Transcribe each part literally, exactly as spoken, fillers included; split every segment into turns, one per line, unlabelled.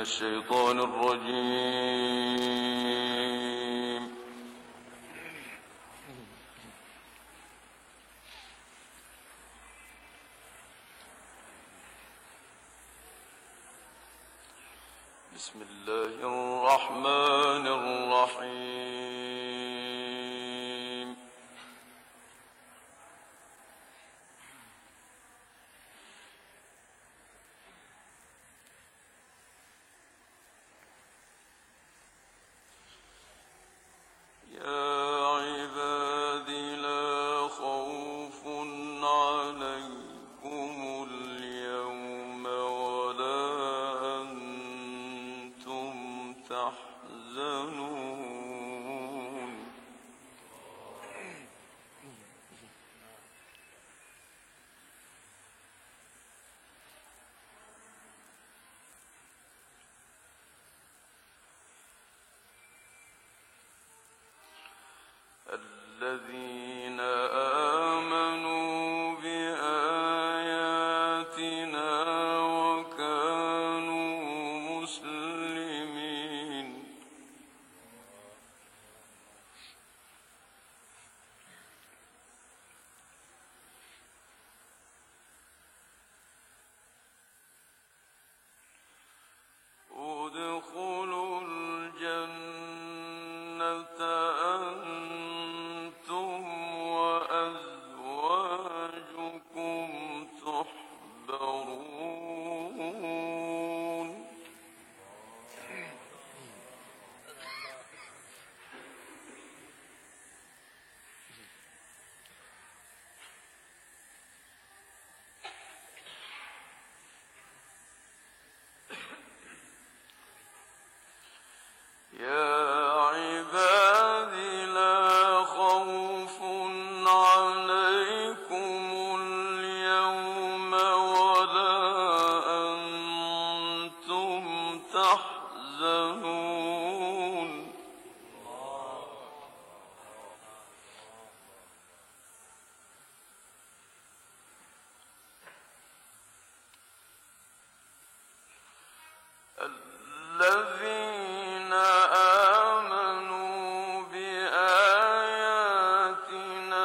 الشيطان الرجيم. بسم الله الرحمن الرحيم. الذين آمنوا بآياتنا وكانوا مسلمين. ادخلوا الجنة أنتم وأزواجكم تحبرون. يا عبادي لا خوف عليكم اليوم ولا أنتم تحزنون. الذين آمنوا بآياتنا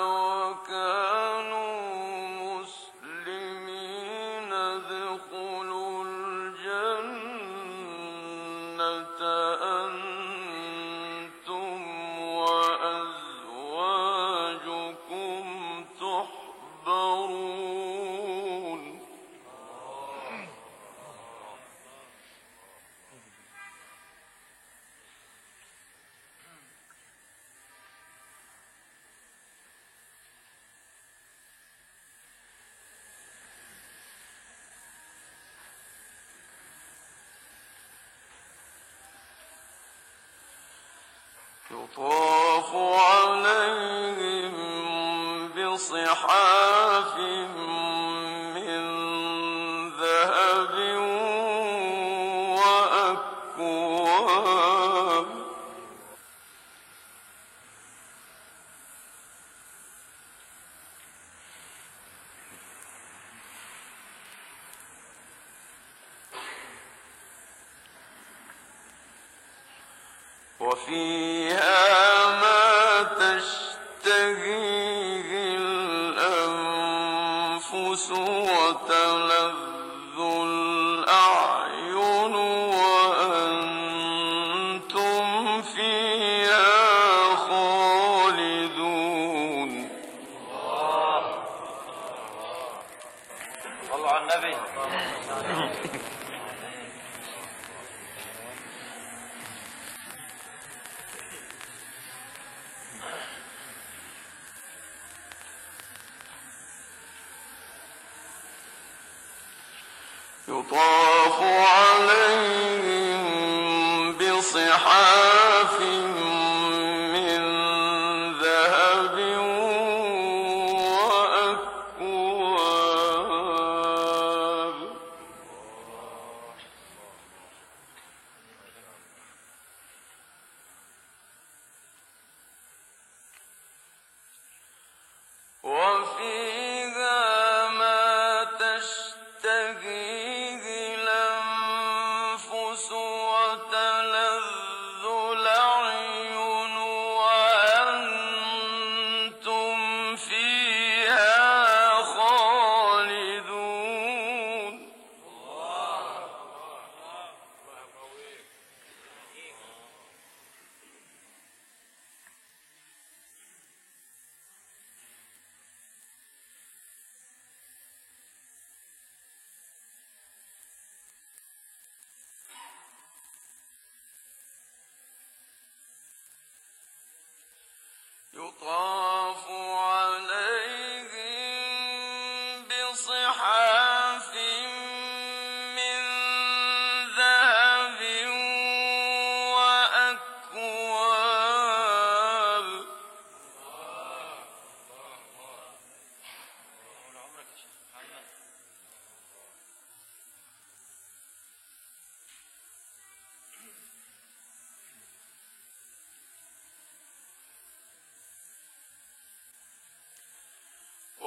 وكانوا مسلمين ادخلوا الجنة أنتم وأزواجكم تحبرون. يطاف عليهم بصحاف من ذهب وأكواب. وفيها ما تشتهيه الأنفس وتلذ الأعين وأنتم فيها خالدون. صلوا على النبي. يطاف عليهم بصحاف من ذهب وأكواب. وفيها ما تشتهيه الأنفس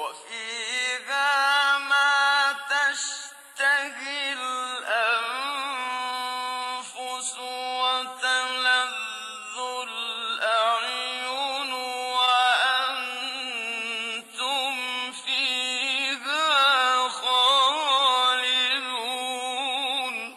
وفيها ما تشتهي الأنفس وتلذ الأعين وأنتم فيها خالدون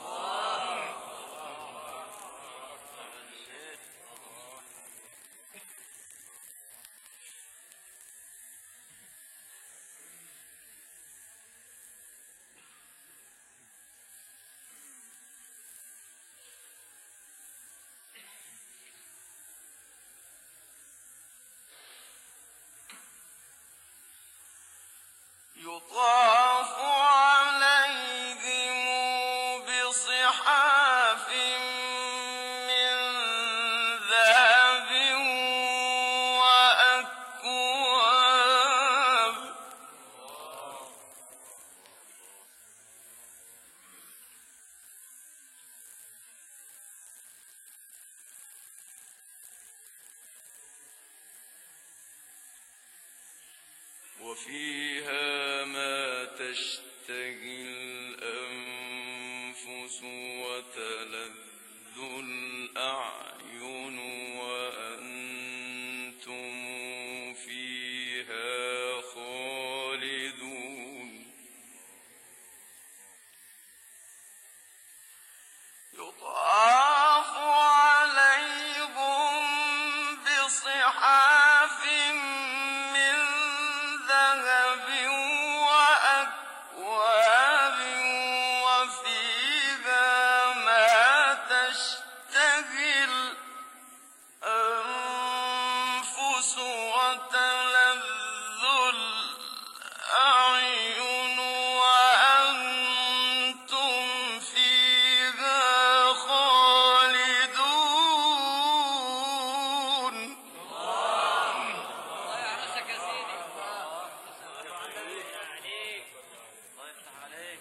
يطاف عليهم بصحاف من ذهب وأكواب وفيها ما تشتهي الأنفس وتلذ الأعين وأنتم فيها خالدون يطاف عليهم بصحاف من ذهب وأكواب وفيها ما تشتهي الأنفس وتلذ الأعين وأنتم فيها خالدون
الله يعرسك يا سيدي. الله عليك. الله يفتح عليك.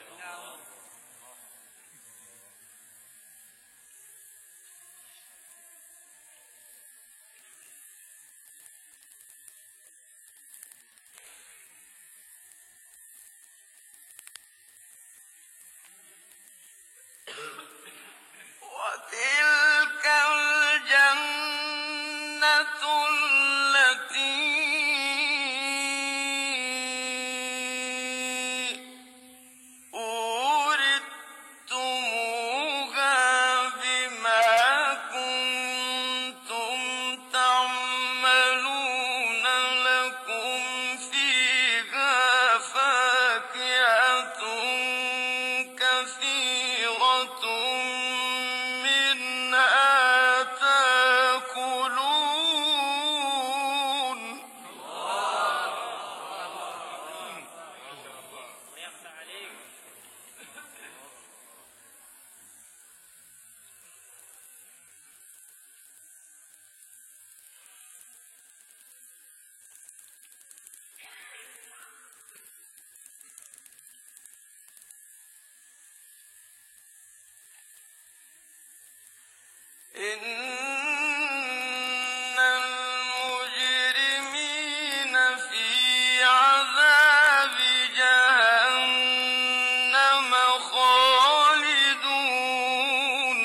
وتلك الجنة التي أورثتموها بما كنتم تعملون لكم فيها فاكهة كثيرة منها تأكلون
يفتح عليك.
إن المجرمين في عذاب جهنم خالدون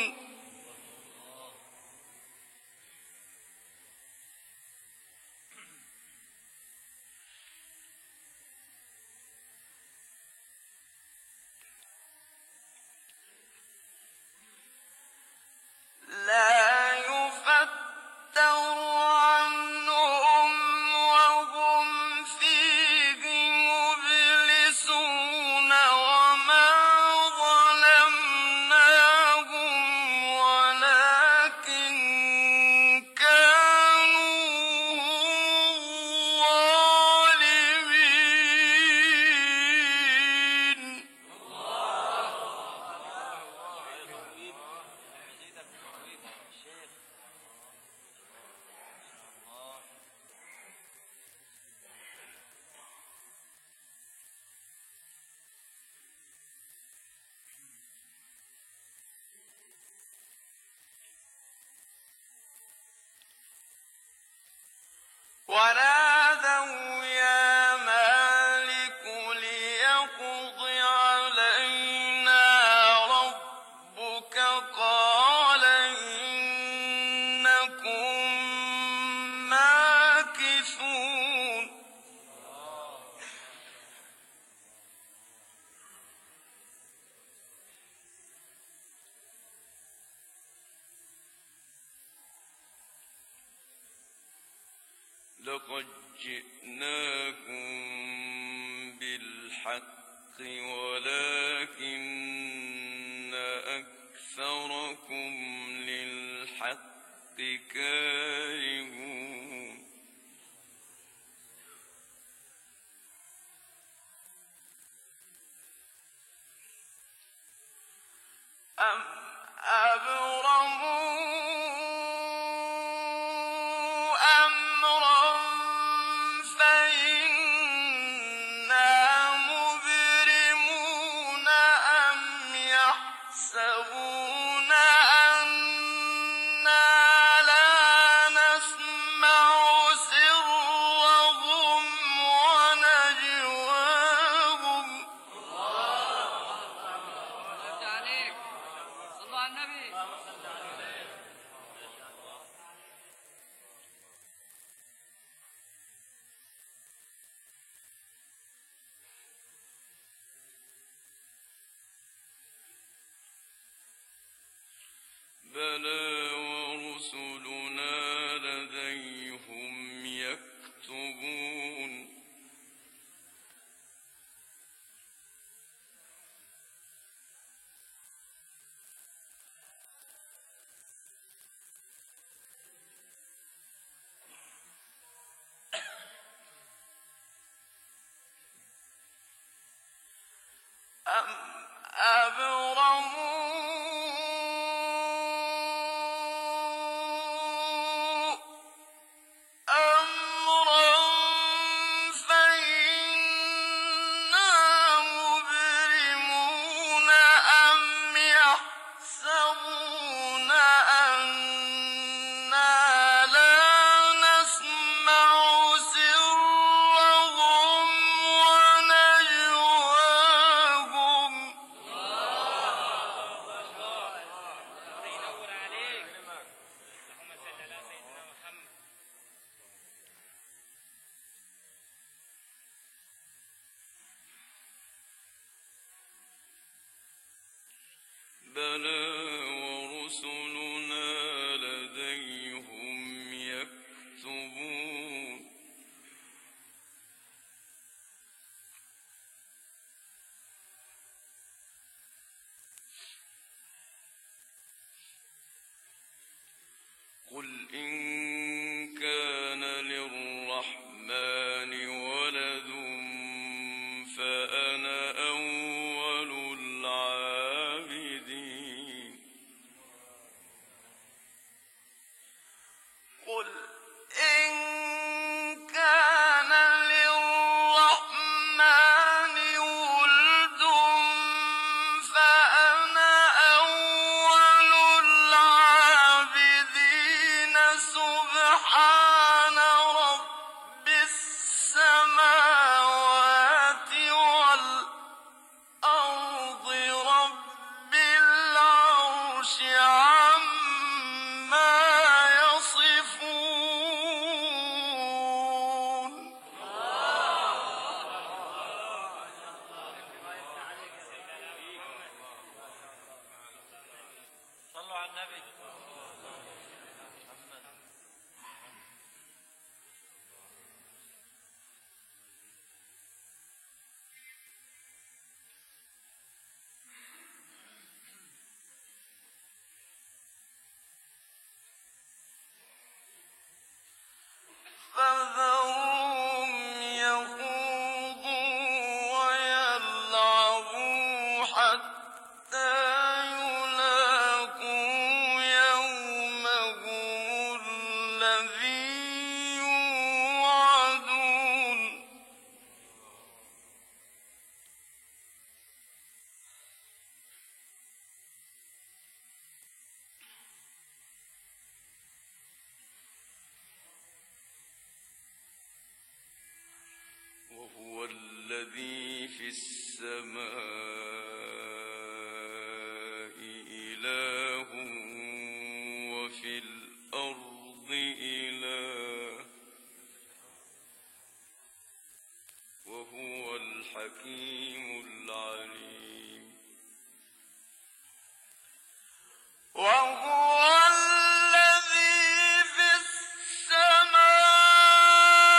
لا يفتر عنهم وهم فيه مبلسون وما ظلمناهم ولكن كانوا هم الظالمين ونادوا يا لقد جئناكم بالحق ولكن أكثركم للحق كارهون أم أبرموا أمرا فإنا مبرمون أم يحسبون أنا لا نسمع سرهم ونجواهم
رد عليك صلوا على النبي
بلى ورسلنا لديهم يكتبون أم أبرموا أمرا فإنا مبرمون أم يحسبون أنا لا نسمع سرهم ونجواهم
ينور عليك اللهم صل على سيدنا محمد
بلى ورسلنا لديهم يكتبون قل إن كان للرحمن ولد فأنا أول العابدين قل إن كان للرحمن ولد فأنا أول العابدين سبحان رب السماوات والأرض رب العرش عما يصفون
صلوا على النبي
فذرهم يخوضوا ويلعبوا حتى يلاقوا يومهم الذي يوعدون وهو الذي في السماء إله وفي الأرض إله وهو الحكيم العليم وهو الذي في السماء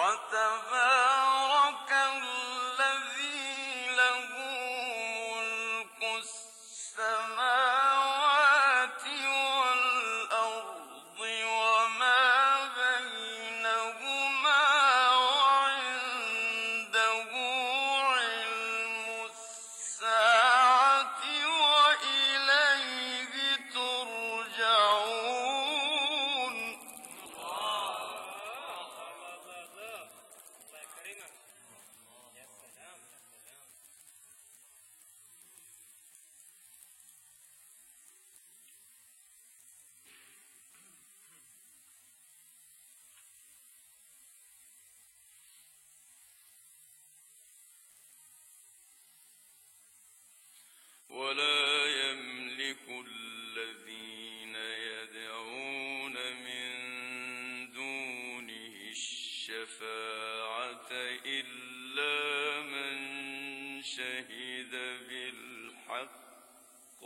وتبارك الذي له ملك السماوات والأرض وما بينهما وعنده علم الساعة وإليه ترجعون. ولا يملك الذين يدعون من دونه الشفاعة إلا من شهد بالحق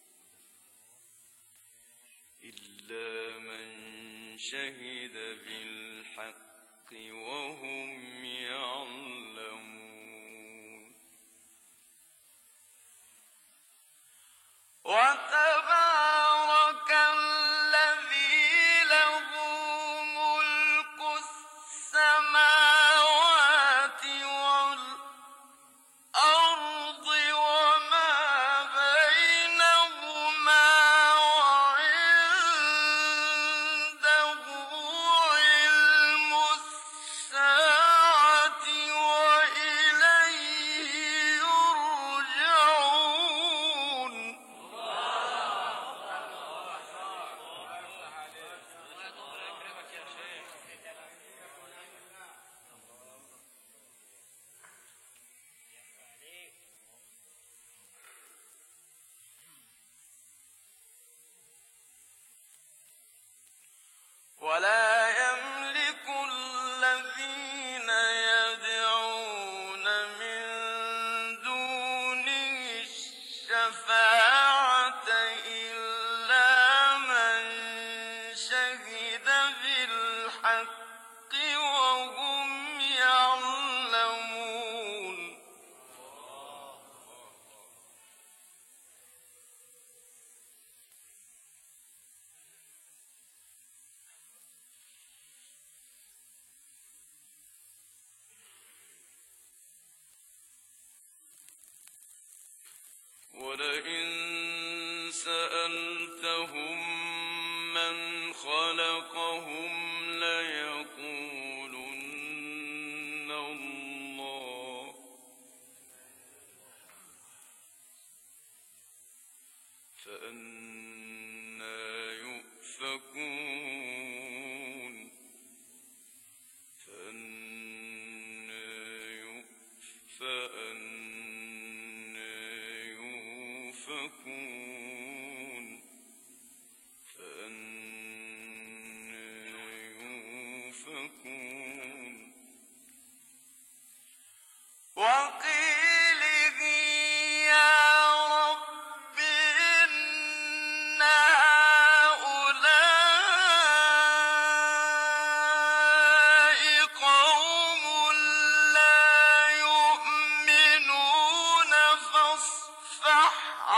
إلا من شهد بالحق وهم يعلمون. وتبارك الذي له ملك السماوات والأرض وما بينهما وعنده علم الساعة وإليه يرجعون. ولا يملك الذين يدعون من دونه الشفاعة إلا من شهد بالحق وهم يعلمون. ولئن سألتهم من خلقهم ليقولن الله فأنى يؤفكون فأنى يؤفكون وقيله يا رب إن هؤلاء قوم لا يؤمنون فاصفح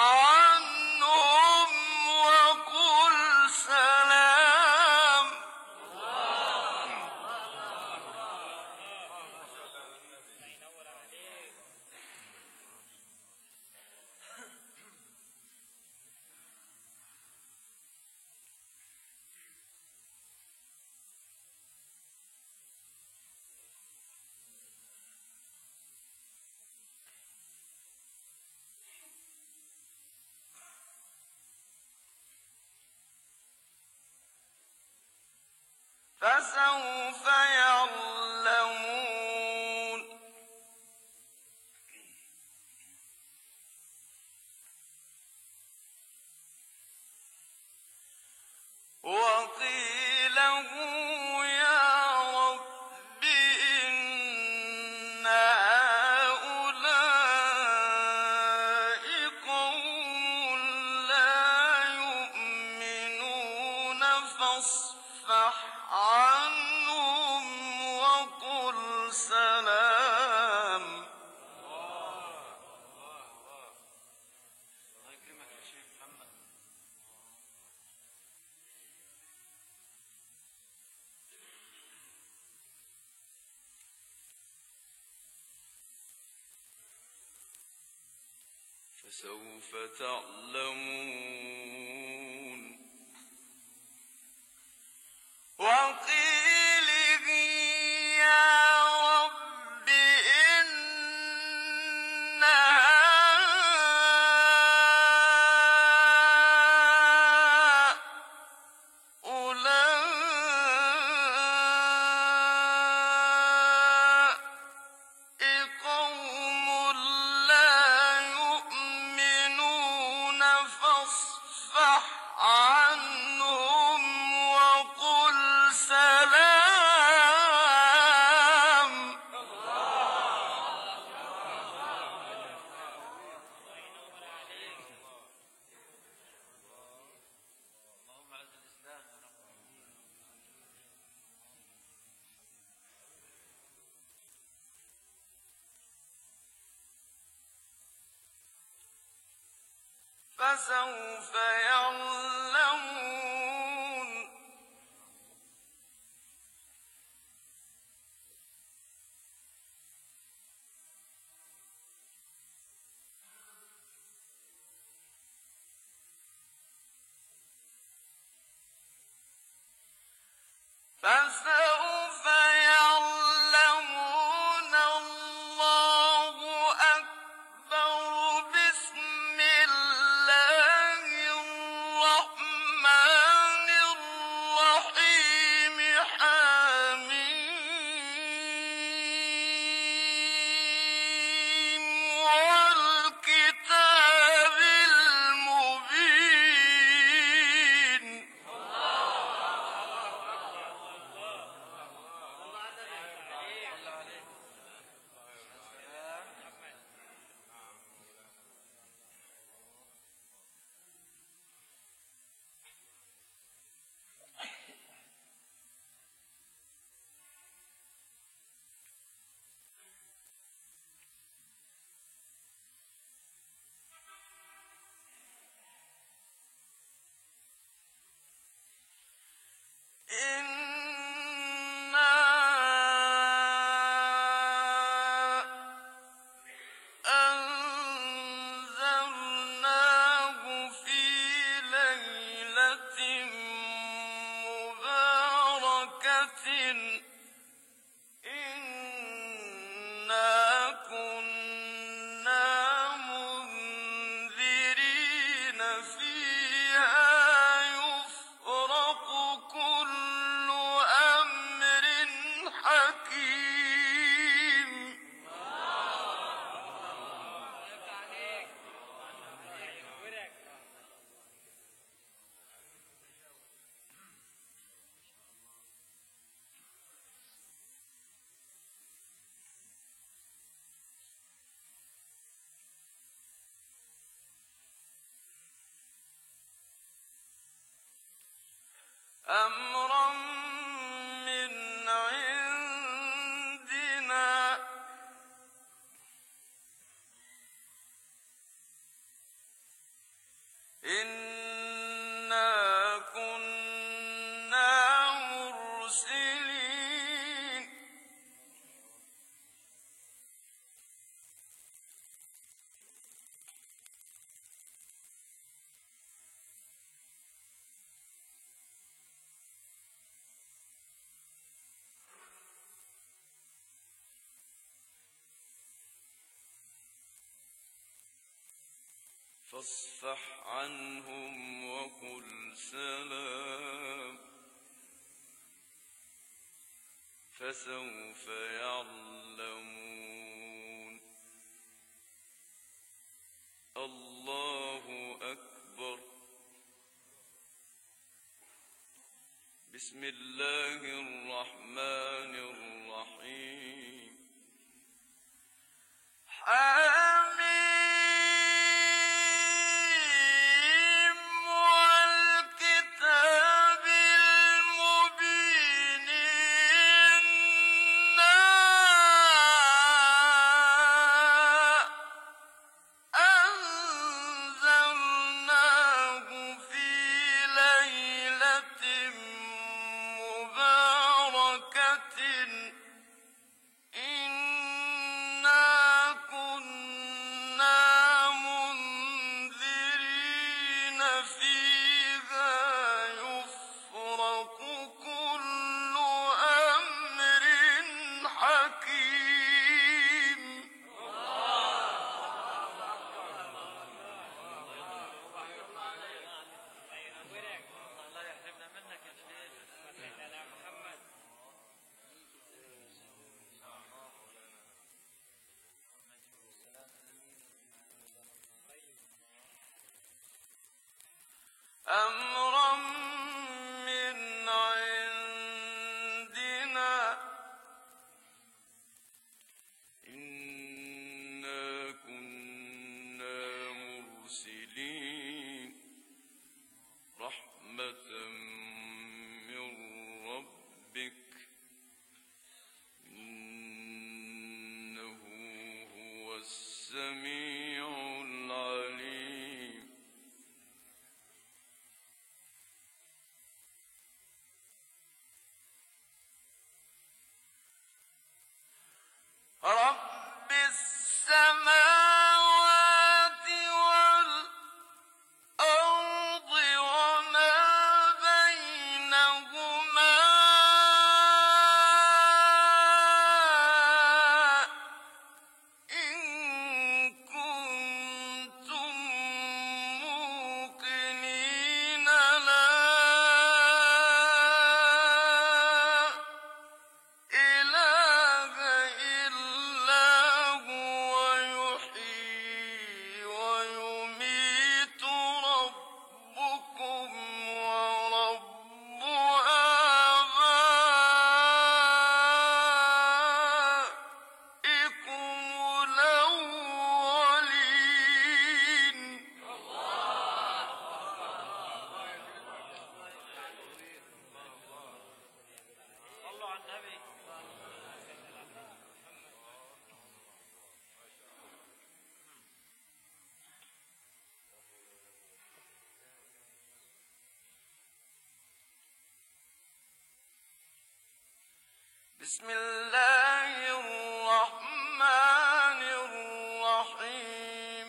عنهم وقل سلام. فسوف يعلمون. وقيله يا رب إن هؤلاء قوم لا يؤمنون فاصفح عنهم فسوف تعلمون وقيله يا رب إن هؤلاء قوم لا يؤمنون فاصفح عنهم وقل سلام
اللهم اعز الاسلام
فسوف يعلمون فسوف يعلمون الله أكبر بسم الله الرحمن الرحيم حميم والكتاب المبين إنا أنزلناه في ليلة مباركة إنا كنا منذرين فيها يفرق كل أمر حكيم أمرا من عندنا إنا كنا مرسلين فاصفح عنهم وقل سلام فسوف يعلمون الله أكبر بسم الله الرحمن الرحيم حميم والكتاب المبين إنا أنزلناه في ليلة مباركة رب السماوات والأرض وما بينهما إن كنتم موقنين لا إله إلا هو يحيي ويميت ربكم ورب آبائكم الأولين
صلوا على النبي.
بسم الله الرحمن الرحيم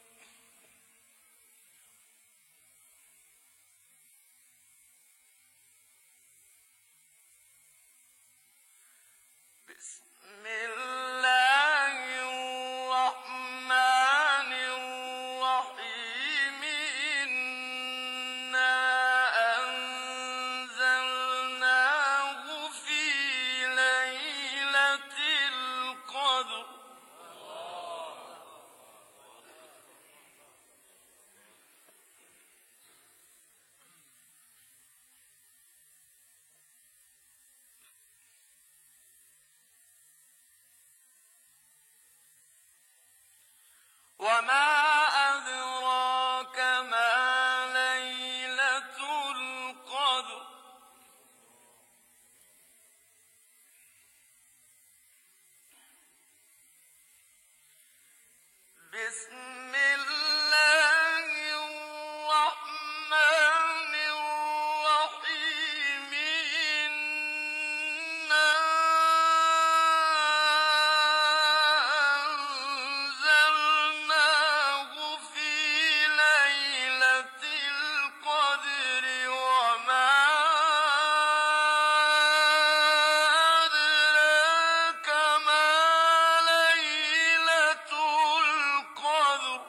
بسم الله الرحمن الرحيم إنا أنزلناه في ليلة القدر وما أدراك ما ليلة القدر بسم الله الرحمن الرحيم إنا أنزلناه في ليلة القدر وما أدراك ما ليلة القدر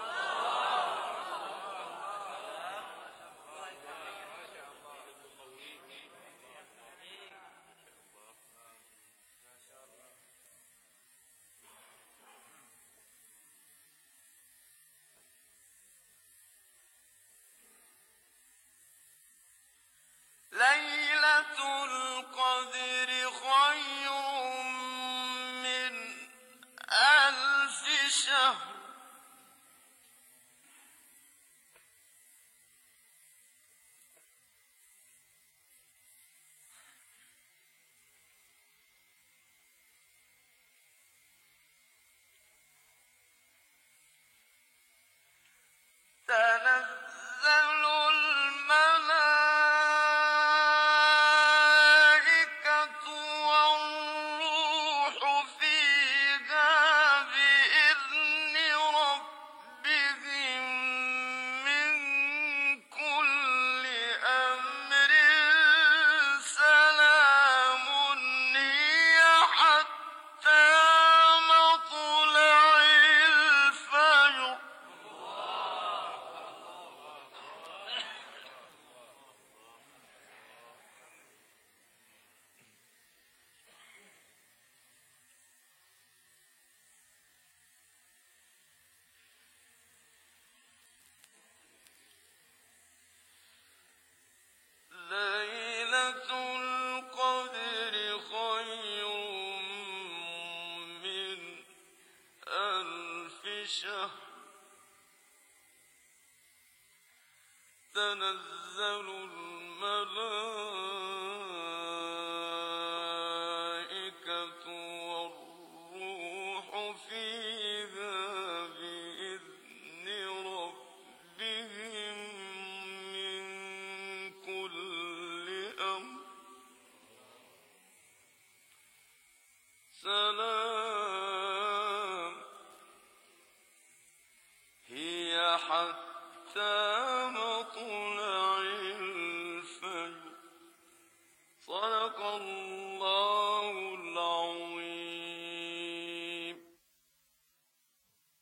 ليلة القدر خير من ألف شهر تنزل الملائكة والروح فيها بإذن ربهم من كل أمر سلام هي حتى مطلع الفجر ليلة القدر خير من ألف شهر تنزل الملائكة والروح فيها بإذن ربهم من كل أمر سلام حتى مطلع الفجر. صدق الله